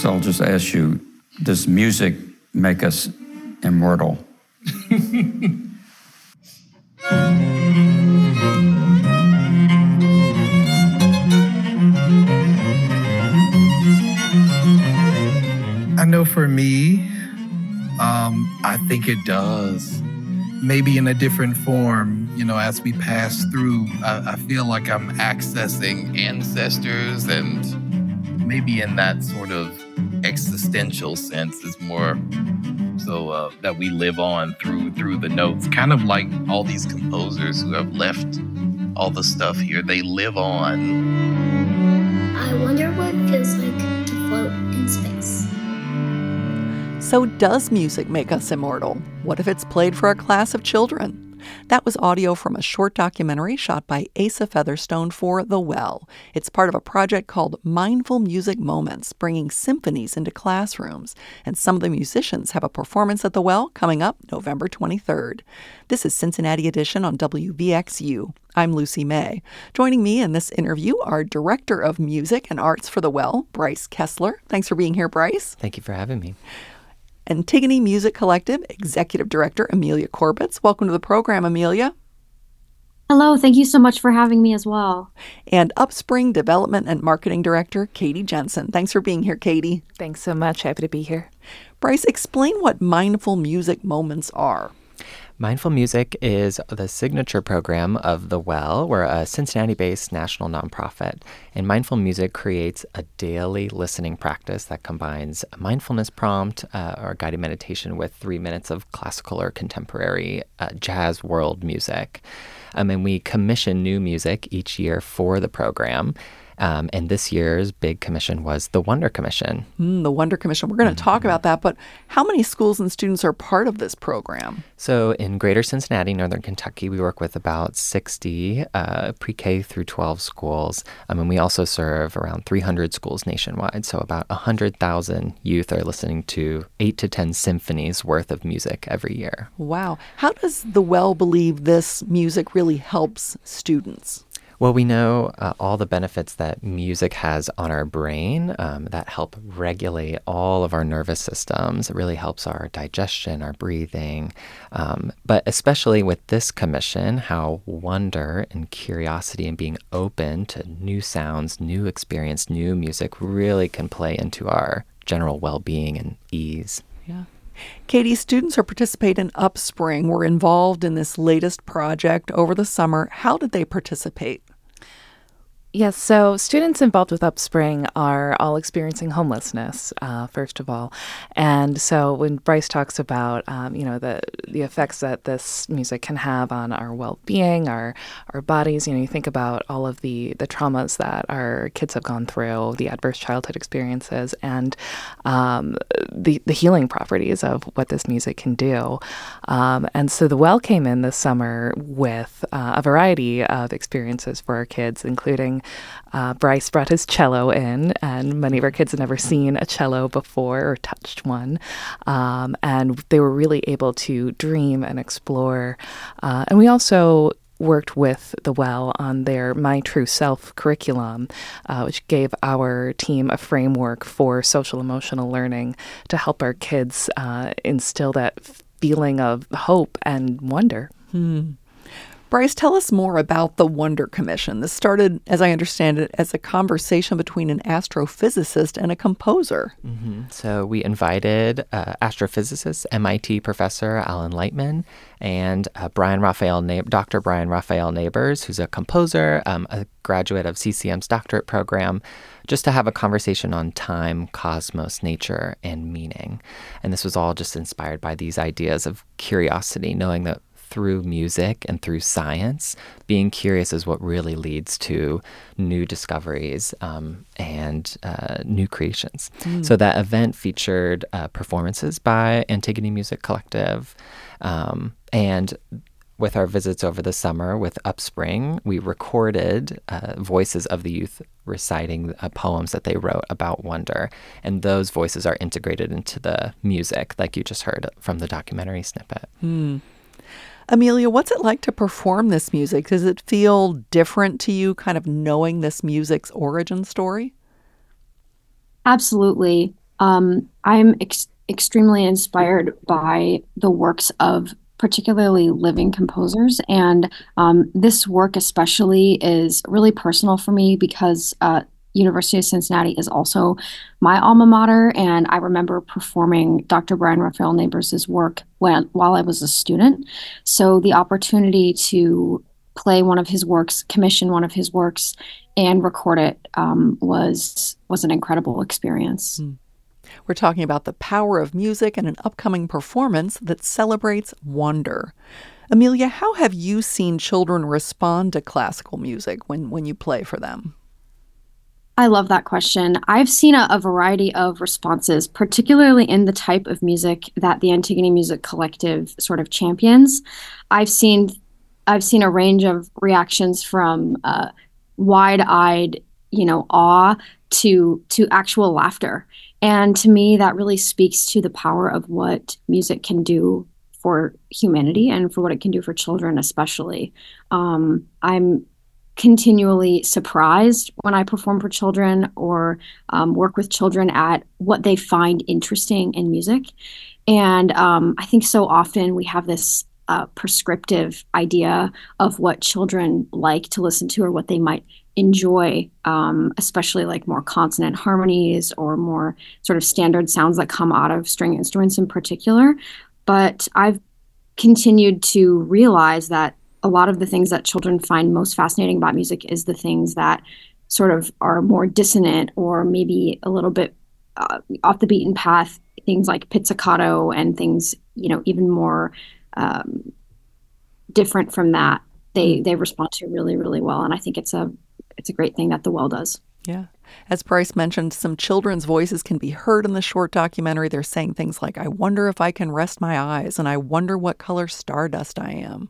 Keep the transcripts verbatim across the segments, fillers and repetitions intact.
I'll just ask you, does music make us immortal? I know for me, um, I think it does. Maybe in a different form, you know, as we pass through, I, I feel like I'm accessing ancestors, and maybe in that sort of existential sense is more so uh, that we live on through through the notes, kind of like all these composers who have left all the stuff here. They live on. I wonder what it feels like to float in space. So does music make us immortal? What if it's played for a class of children? That was audio from a short documentary shot by Asa Featherstone for The Well. It's part of a project called Mindful Music Moments, bringing symphonies into classrooms. And some of the musicians have a performance at The Well coming up November twenty-third. This is Cincinnati Edition on W V X U. I'm Lucy May. Joining me in this interview are Director of Music and Arts for The Well, Bryce Kessler. Thanks for being here, Bryce. Thank you for having me. Antigone Music Collective Executive Director Amelia Corbett. Welcome to the program, Amelia. Hello, thank you so much for having me as well. And Upspring Development and Marketing Director Katie Jensen. Thanks for being here, Katie. Thanks so much. Happy to be here. Bryce, explain what Mindful Music Moments are. Mindful Music is the signature program of The Well. We're a Cincinnati-based national nonprofit, and Mindful Music creates a daily listening practice that combines a mindfulness prompt uh, or guided meditation with three minutes of classical or contemporary uh, jazz world music. Um, and we commission new music each year for the program. Um, and this year's big commission was the Wonder Commission. Mm, the Wonder Commission. We're going to mm-hmm. talk about that, but how many schools and students are part of this program? So in Greater Cincinnati, Northern Kentucky, we work with about sixty uh, pre-K through twelve schools. Um, and we also serve around three hundred schools nationwide. So about one hundred thousand youth are listening to eight to ten symphonies worth of music every year. Wow. How does The Well believe this music really helps students? Well, we know uh, all the benefits that music has on our brain um, that help regulate all of our nervous systems. It really helps our digestion, our breathing. Um, but especially with this commission, how wonder and curiosity and being open to new sounds, new experience, new music really can play into our general well-being and ease. Yeah. Katie, students are participating in Upspring. Were involved in this latest project over the summer. How did they participate? Yes, so students involved with Upspring are all experiencing homelessness, uh, first of all. And so when Bryce talks about, um, you know, the the effects that this music can have on our well-being, our our bodies, you know, you think about all of the, the traumas that our kids have gone through, the adverse childhood experiences, and um, the, the healing properties of what this music can do. Um, and so The Well came in this summer with uh, a variety of experiences for our kids, including Uh, Bryce brought his cello in, and many of our kids had never seen a cello before or touched one. Um, and they were really able to dream and explore. Uh, and we also worked with The Well on their My True Self curriculum, uh, which gave our team a framework for social emotional learning to help our kids uh, instill that feeling of hope and wonder. Hmm. Bryce, tell us more about the Wonder Commission. This started, as I understand it, as a conversation between an astrophysicist and a composer. Mm-hmm. So we invited uh, astrophysicist, M I T professor Alan Lightman, and uh, Brian Raphael, Na- Doctor Brian Raphael Neighbors, who's a composer, um, a graduate of C C M's doctorate program, just to have a conversation on time, cosmos, nature, and meaning. And this was all just inspired by these ideas of curiosity, knowing that through music and through science, being curious is what really leads to new discoveries um, and uh, new creations. Mm. So that event featured uh, performances by Antigone Music Collective. Um, and with our visits over the summer with Upspring, we recorded uh, voices of the youth reciting uh, poems that they wrote about wonder. And those voices are integrated into the music, like you just heard from the documentary snippet. Mm. Amelia, what's it like to perform this music? Does it feel different to you, kind of knowing this music's origin story? Absolutely. Um, I'm ex- extremely inspired by the works of particularly living composers. And um, this work especially is really personal for me because uh, University of Cincinnati is also my alma mater. And I remember performing Doctor Brian Raphael Neighbors' work when, while I was a student. So the opportunity to play one of his works, commission one of his works, and record it um, was was an incredible experience. Mm. We're talking about the power of music and an upcoming performance that celebrates wonder. Amelia, how have you seen children respond to classical music when, when you play for them? I love that question. I've seen a, a variety of responses, particularly in the type of music that the Antigone Music Collective sort of champions. I've seen I've seen a range of reactions from uh, wide-eyed, you know, awe to to actual laughter. And to me, that really speaks to the power of what music can do for humanity and for what it can do for children, especially. Um, I'm continually surprised when I perform for children or um, work with children at what they find interesting in music. And um, I think so often we have this uh, prescriptive idea of what children like to listen to or what they might enjoy, um, especially like more consonant harmonies or more sort of standard sounds that come out of string instruments in particular. But I've continued to realize that a lot of the things that children find most fascinating about music is the things that sort of are more dissonant or maybe a little bit uh, off the beaten path, things like pizzicato and things, you know, even more um, different from that. They they respond to really, really well. And I think it's a it's a great thing that the Well does. Yeah. As Bryce mentioned, some children's voices can be heard in the short documentary. They're saying things like, I wonder if I can rest my eyes, and I wonder what color stardust I am.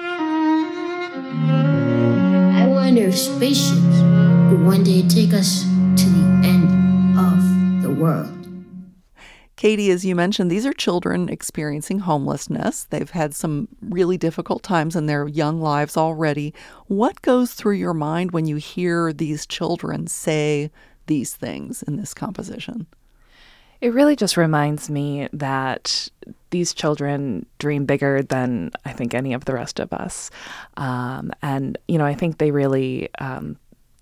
I wonder if spaceships could one day take us to the end of the world. Katie, as you mentioned, these are children experiencing homelessness. They've had some really difficult times in their young lives already. What goes through your mind when you hear these children say these things in this composition? It really just reminds me that these children dream bigger than I think any of the rest of us. Um, and, you know, I think they really um,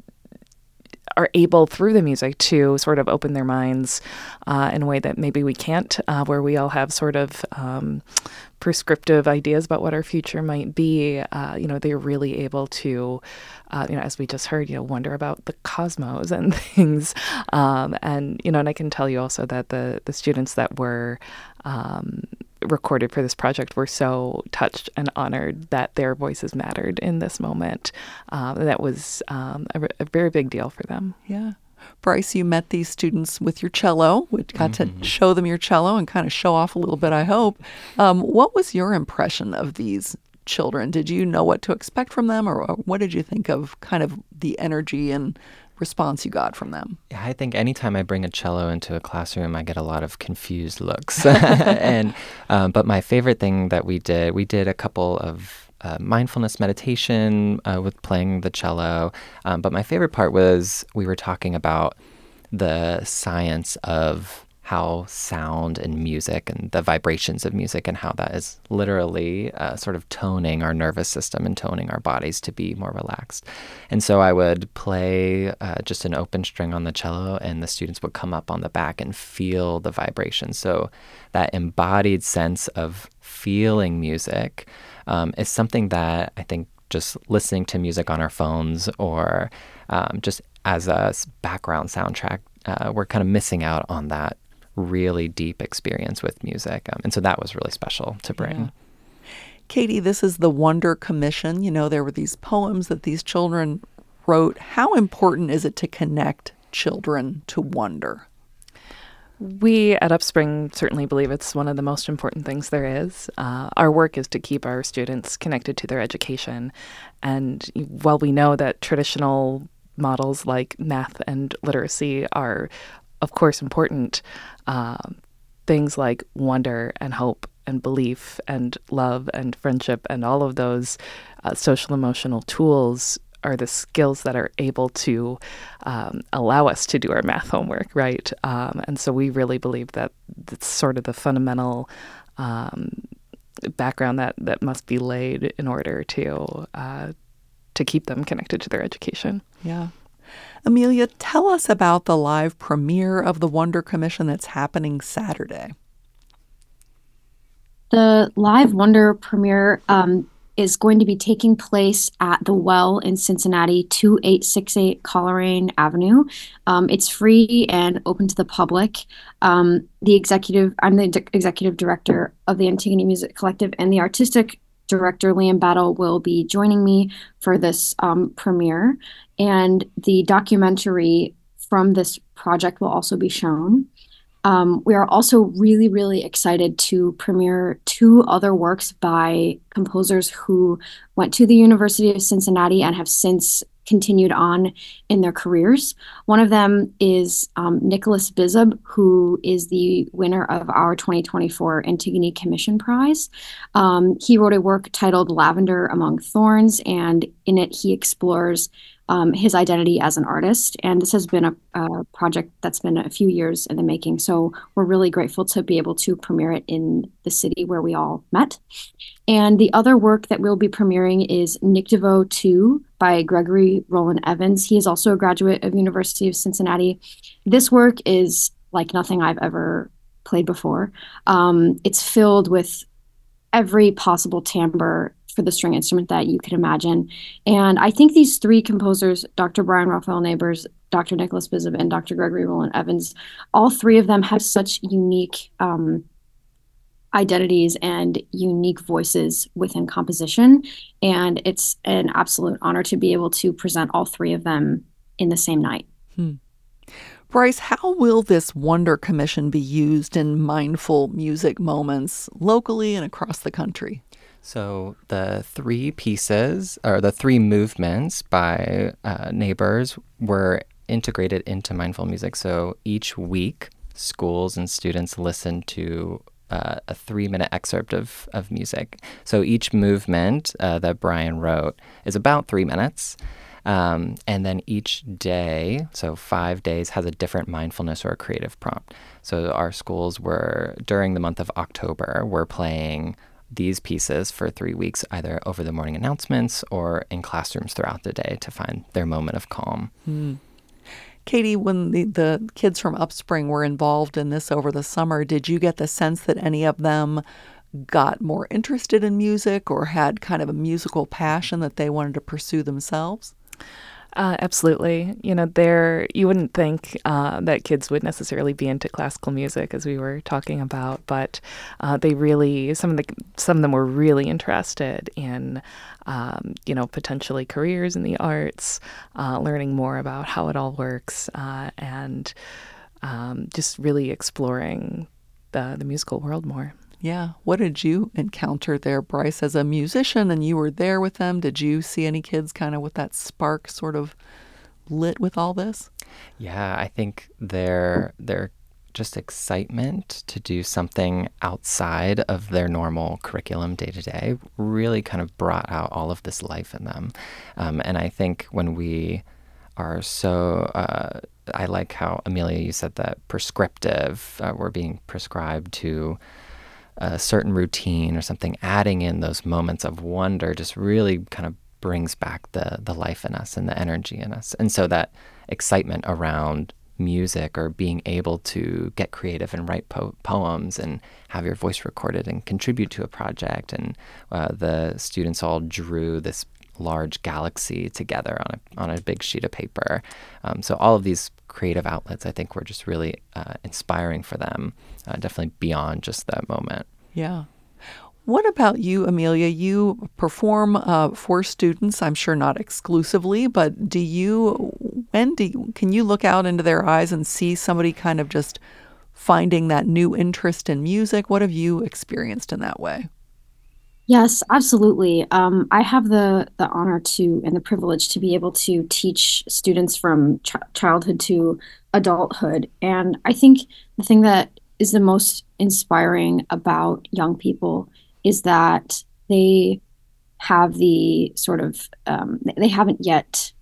are able through the music to sort of open their minds uh, in a way that maybe we can't, uh, where we all have sort of um, prescriptive ideas about what our future might be. Uh, you know, they're really able to, uh, you know, as we just heard, you know, wonder about the cosmos and things. Um, and, you know, and I can tell you also that the, the students that were um, recorded for this project were so touched and honored that their voices mattered in this moment. Um, that was um, a, a very big deal for them. Yeah. Bryce, you met these students with your cello. We got mm-hmm. to show them your cello and kind of show off a little bit, I hope. Um, what was your impression of these children? Did you know what to expect from them, or, or what did you think of kind of the energy and response you got from them? Yeah, I think anytime I bring a cello into a classroom, I get a lot of confused looks. and um, but my favorite thing that we did, we did a couple of uh, mindfulness meditation uh, with playing the cello. Um, but my favorite part was we were talking about the science of how sound and music and the vibrations of music and how that is literally uh, sort of toning our nervous system and toning our bodies to be more relaxed. And so I would play uh, just an open string on the cello, and the students would come up on the back and feel the vibration. So that embodied sense of feeling music um, is something that I think just listening to music on our phones or um, just as a background soundtrack, uh, we're kind of missing out on that really deep experience with music. Um, and so that was really special to bring. Yeah. Katie, this is the Wonder Commission. You know, there were these poems that these children wrote. How important is it to connect children to wonder? We at Upspring certainly believe it's one of the most important things there is. Uh, our work is to keep our students connected to their education. And while we know that traditional models like math and literacy are, of course, important, uh, things like wonder and hope and belief and love and friendship and all of those uh, social emotional tools are the skills that are able to um, allow us to do our math homework, right? Um, and so we really believe that that's sort of the fundamental um, background that, that must be laid in order to uh, to keep them connected to their education. Yeah. Amelia, tell us about the live premiere of the Wonder Commission that's happening Saturday. The live Wonder premiere um, is going to be taking place at the Well in Cincinnati, two eight six eight Coleraine Avenue. Um, it's free and open to the public. Um, the executive, I'm the d- executive director of the Antigone Music Collective, and the artistic director, Liam Battle, will be joining me for this um, premiere. And the documentary from this project will also be shown. Um, we are also really, really excited to premiere two other works by composers who went to the University of Cincinnati and have since continued on in their careers. One of them is um, Nicholas Bizub, who is the winner of our twenty twenty-four Antigone Commission Prize. Um, he wrote a work titled Lavender Among Thorns, and in it he explores Um, his identity as an artist. And this has been a, a project that's been a few years in the making. So we're really grateful to be able to premiere it in the city where we all met. And the other work that we'll be premiering is Nick DeVoe two by Gregory Roland Evans. He is also a graduate of University of Cincinnati. This work is like nothing I've ever played before. Um, it's filled with every possible timbre for the string instrument that you could imagine. And I think these three composers, Doctor Brian Raphael Neighbors, Doctor Nicholas Bizub, and Doctor Gregory Roland Evans, all three of them have such unique um, identities and unique voices within composition. And it's an absolute honor to be able to present all three of them in the same night. Hmm. Bryce, how will this Wonder Commission be used in mindful music moments locally and across the country? So the three pieces, or the three movements by uh, Neighbors, were integrated into mindful music. So each week, schools and students listen to uh, a three-minute excerpt of, of music. So each movement uh, that Brian wrote is about three minutes. Um, and then each day, so five days, has a different mindfulness or a creative prompt. So our schools were, during the month of October, were playing these pieces for three weeks, either over the morning announcements or in classrooms throughout the day to find their moment of calm. Hmm. Katie, when the, the kids from Upspring were involved in this over the summer, did you get the sense that any of them got more interested in music or had kind of a musical passion that they wanted to pursue themselves? Uh, absolutely. You know, there you wouldn't think uh, that kids would necessarily be into classical music, as we were talking about, but uh, they really some of the some of them were really interested in, um, you know, potentially careers in the arts, uh, learning more about how it all works, uh, and um, just really exploring the the musical world more. Yeah. What did you encounter there, Bryce, as a musician, and you were there with them? Did you see any kids kind of with that spark sort of lit with all this? Yeah, I think their their just excitement to do something outside of their normal curriculum day to day really kind of brought out all of this life in them. Um, and I think when we are so, uh, I like how, Amelia, you said that prescriptive, uh, we're being prescribed to a certain routine or something, adding in those moments of wonder just really kind of brings back the the life in us and the energy in us. And so that excitement around music or being able to get creative and write po- poems and have your voice recorded and contribute to a project. And uh, the students all drew this large galaxy together on a on a big sheet of paper. Um, so all of these creative outlets, I think, were just really uh, inspiring for them, uh, definitely beyond just that moment. Yeah. What about you, Amelia? You perform uh, for students, I'm sure not exclusively, but do you, when do you, can you look out into their eyes and see somebody kind of just finding that new interest in music? What have you experienced in that way? Yes, absolutely. Um, I have the the honor to and the privilege to be able to teach students from ch- childhood to adulthood. And I think the thing that is the most inspiring about young people is that they have the sort of, um, they haven't yet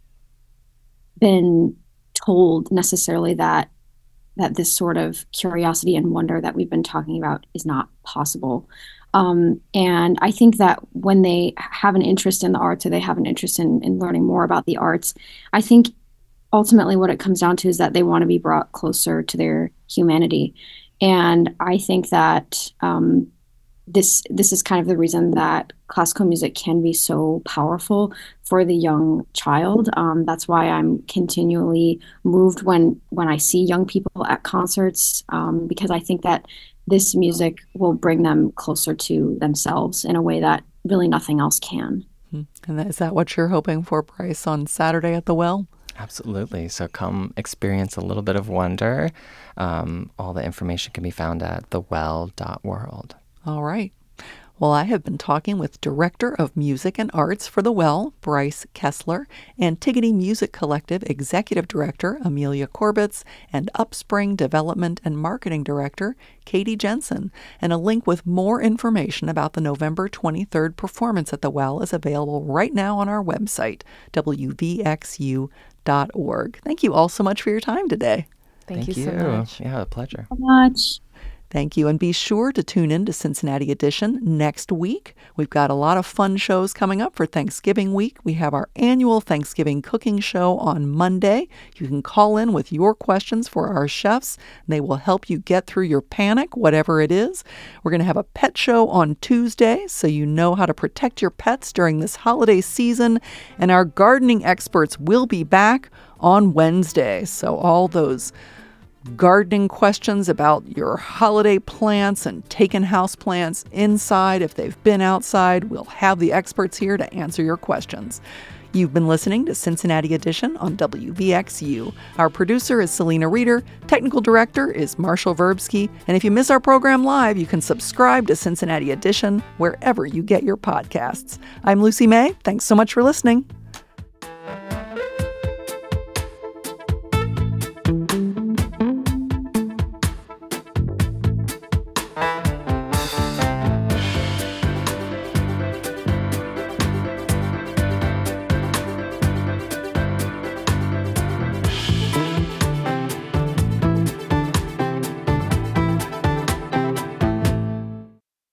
been told necessarily that that this sort of curiosity and wonder that we've been talking about is not possible. Um, and I think that when they have an interest in the arts, or they have an interest in, in learning more about the arts, I think ultimately what it comes down to is that they want to be brought closer to their humanity. And I think that um, this this is kind of the reason that classical music can be so powerful for the young child. Um, that's why I'm continually moved when when I see young people at concerts, um, because I think that this music will bring them closer to themselves in a way that really nothing else can. And is that what you're hoping for, Bryce, on Saturday at the Well? Absolutely. So come experience a little bit of wonder. Um, all the information can be found at the well dot world. All right. Well, I have been talking with Director of Music and Arts for The Well, Bryce Kessler, Antigone Music Collective Executive Director, Amelia Corbitz, and Upspring Development and Marketing Director, Katie Jensen. And a link with more information about the November twenty-third performance at The Well is available right now on our website, w v x u dot org. Thank you all so much for your time today. Thank, Thank you, you. so much. Yeah, a pleasure. So much. Thank you. And be sure to tune in to Cincinnati Edition next week. We've got a lot of fun shows coming up for Thanksgiving week. We have our annual Thanksgiving cooking show on Monday. You can call in with your questions for our chefs. And they will help you get through your panic, whatever it is. We're going to have a pet show on Tuesday, so you know how to protect your pets during this holiday season. And our gardening experts will be back on Wednesday. So all those gardening questions about your holiday plants and taken house plants inside, if they've been outside, we'll have the experts here to answer your questions. You've been listening to Cincinnati Edition on W V X U. Our producer is Selena Reeder. Technical director is Marshall Verbsky. And if you miss our program live, you can subscribe to Cincinnati Edition wherever you get your podcasts. I'm Lucy May. Thanks so much for listening.